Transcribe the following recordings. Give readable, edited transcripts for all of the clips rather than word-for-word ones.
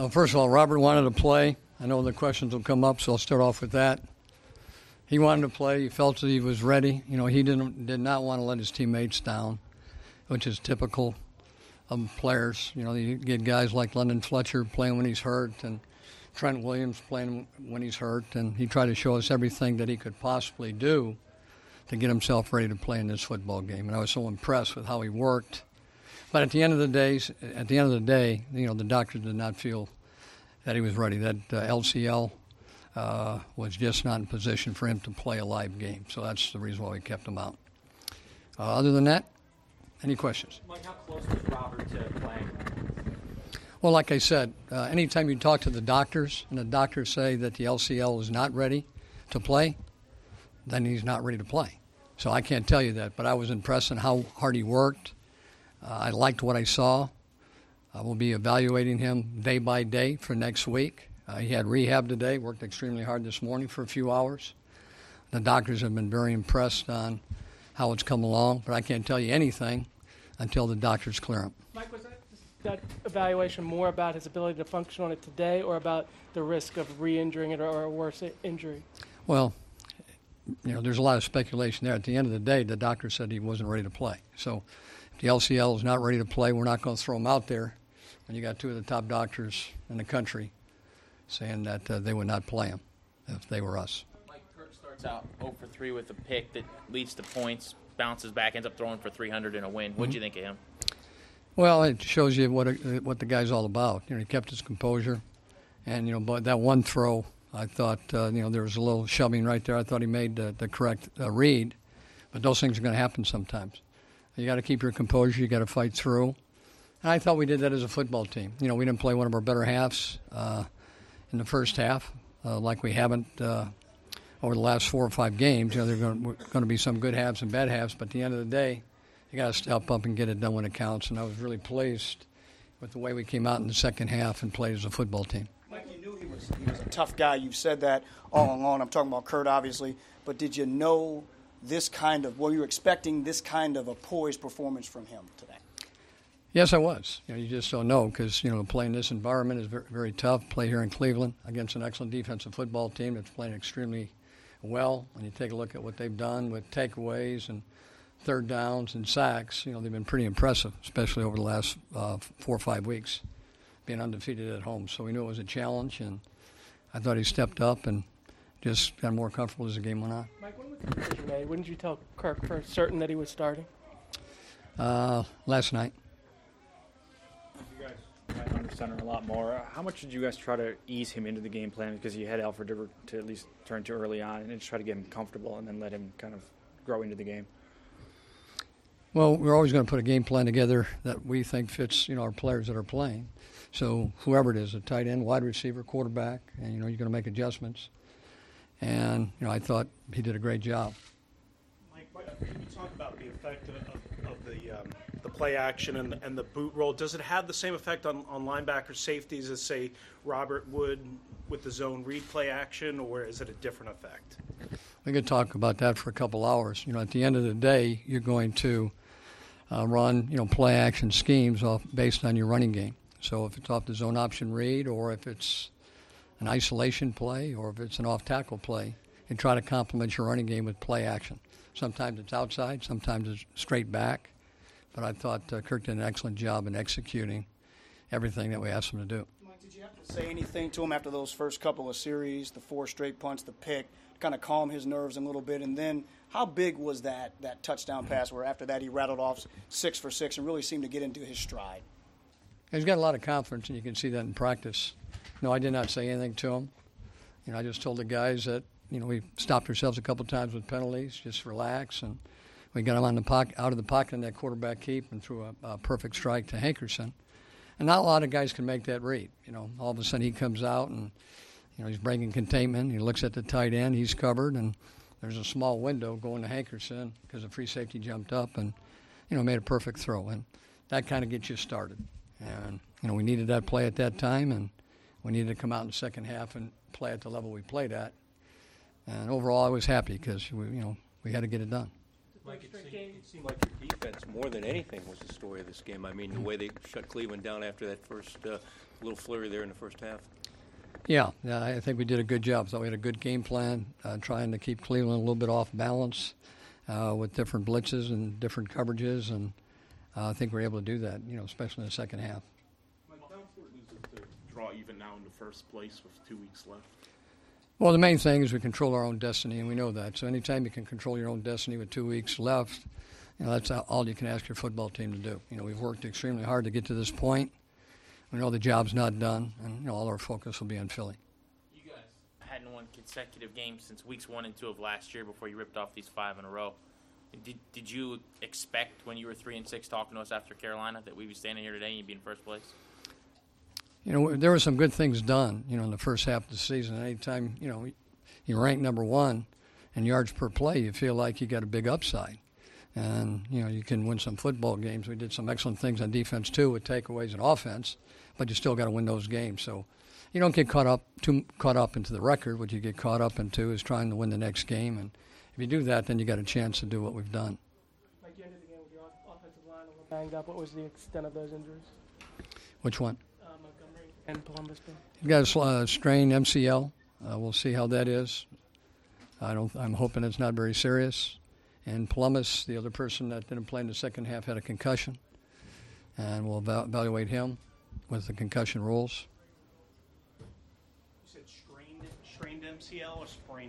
Well, first of all, Robert wanted to play. I know the questions will come up, so I'll start off with that. He wanted to play. He felt that he was ready. He did not want to let his teammates down, which is typical of players. You get guys like London Fletcher playing when he's hurt and Trent Williams playing when he's hurt, and he tried to show us everything that he could possibly do to get himself ready to play in this football game. And I was so impressed with how he worked. But at the end of the day, the doctors did not feel that he was ready. That LCL was just not in position for him to play a live game. So that's the reason why we kept him out. Other than that, any questions? Mike, how close was Robert to playing? Well, like I said, anytime you talk to the doctors and the doctors say that the LCL is not ready to play, then he's not ready to play. So I can't tell you that, but I was impressed in how hard he worked. I liked what I saw. I will be evaluating him day by day for next week. He had rehab today, worked extremely hard this morning for a few hours. The doctors have been very impressed on how it's come along, but I can't tell you anything until the doctors clear him. Mike, was that evaluation more about his ability to function on it today or about the risk of re-injuring it or a worse injury? Well, there's a lot of speculation there. At the end of the day, the doctor said he wasn't ready to play. So if the LCL is not ready to play, we're not going to throw him out there. And you got two of the top doctors in the country saying that they would not play him if they were us. Mike, Kirk starts out 0 for 3 with a pick that leads to points, bounces back, ends up throwing for 300 in a win. What did you think of him? Well, it shows you what the guy's all about. He kept his composure. And, but that one throw, I thought, there was a little shoving right there. I thought he made the correct read. But those things are going to happen sometimes. You got to keep your composure. You got to fight through. And I thought we did that as a football team. We didn't play one of our better halves in the first half, like we haven't over the last 4 or 5 games. There are going to be some good halves and bad halves. But at the end of the day, you got to step up and get it done when it counts. And I was really pleased with the way we came out in the second half and played as a football team. Mike, you knew he was a tough guy. You've said that all along. I'm talking about Kurt, obviously. But did you know were you expecting this kind of a poised performance from him today? Yes, I was. You just don't know because, playing this environment is very, very tough. Play here in Cleveland against an excellent defensive football team that's playing extremely well. When you take a look at what they've done with takeaways and third downs and sacks, they've been pretty impressive, especially over the last 4 or 5 weeks, being undefeated at home. So we knew it was a challenge, and I thought he stepped up and just got more comfortable as the game went on. Mike, when was the decision made? Wouldn't you tell Kirk for certain that he was starting? Last night. You guys under center a lot more. How much did you guys try to ease him into the game plan because you had Alfred to at least turn to early on and just try to get him comfortable and then let him kind of grow into the game? Well, we're always going to put a game plan together that we think fits, our players that are playing. So whoever it is, a tight end, wide receiver, quarterback, and, you're going to make adjustments. And, I thought he did a great job. Mike, can you talk about the effect of the play action and the boot roll? Does it have the same effect on linebacker safeties as, say, Robert would with the zone read play action, or is it a different effect? We could talk about that for a couple hours. At the end of the day, you're going to run, play action schemes based on your running game. So if it's off the zone option read, or if it's an isolation play, or if it's an off-tackle play, you try to complement your running game with play action. Sometimes it's outside, sometimes it's straight back. But I thought Kirk did an excellent job in executing everything that we asked him to do. Mike, did you have to say anything to him after those first couple of series, the 4 straight punts, the pick, kind of calm his nerves a little bit? And then how big was that touchdown pass where after that he rattled off 6 for 6 and really seemed to get into his stride? He's got a lot of confidence, and you can see that in practice. No, I did not say anything to him. I just told the guys that, we stopped ourselves a couple times with penalties, just relax, and we got him out of the pocket in that quarterback keep and threw a perfect strike to Hankerson. And not a lot of guys can make that read. All of a sudden he comes out and, he's breaking containment. He looks at the tight end. He's covered, and there's a small window going to Hankerson because the free safety jumped up and, made a perfect throw. And that kind of gets you started. And, we needed that play at that time, and we needed to come out in the second half and play at the level we played at. And overall, I was happy because, we had to get it done. Mike, straight games. it seemed like your defense, more than anything, was the story of this game. I mean, the way they shut Cleveland down after that first little flurry there in the first half. Yeah, I think we did a good job. So we had a good game plan, trying to keep Cleveland a little bit off balance with different blitzes and different coverages, and I think we were able to do that, especially in the second half. Mike, how important is it to draw even now in the first place with 2 weeks left? Well, the main thing is we control our own destiny, and we know that. So anytime you can control your own destiny with 2 weeks left, that's all you can ask your football team to do. We've worked extremely hard to get to this point. We know the job's not done, and all our focus will be on Philly. You guys hadn't won consecutive games since weeks 1 and 2 of last year before you ripped off these 5 in a row. Did you expect when you were 3-6 talking to us after Carolina that we'd be standing here today and you'd be in first place? There were some good things done, in the first half of the season. Anytime, you rank number 1 in yards per play, you feel like you got a big upside. And, you can win some football games. We did some excellent things on defense, too, with takeaways and offense, but you still got to win those games. So you don't get too caught up into the record. What you get caught up into is trying to win the next game. And if you do that, then you got a chance to do what we've done. Like you ended the game with your offensive line a little banged up. What was the extent of those injuries? Which one? Montgomery and Columbus. You've got a strained MCL. We'll see how that is. I'm hoping it's not very serious. And Columbus, the other person that didn't play in the second half, had a concussion. And we'll evaluate him with the concussion rules. You said strained MCL or sprained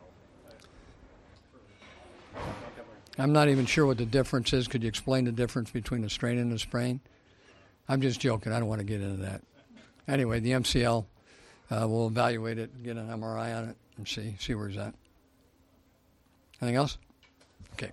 MCL? I'm not even sure what the difference is. Could you explain the difference between a strain and a sprain? I'm just joking. I don't want to get into that. Anyway, the MCL, we'll evaluate it, get an MRI on it, and see where it's at. Anything else? Okay.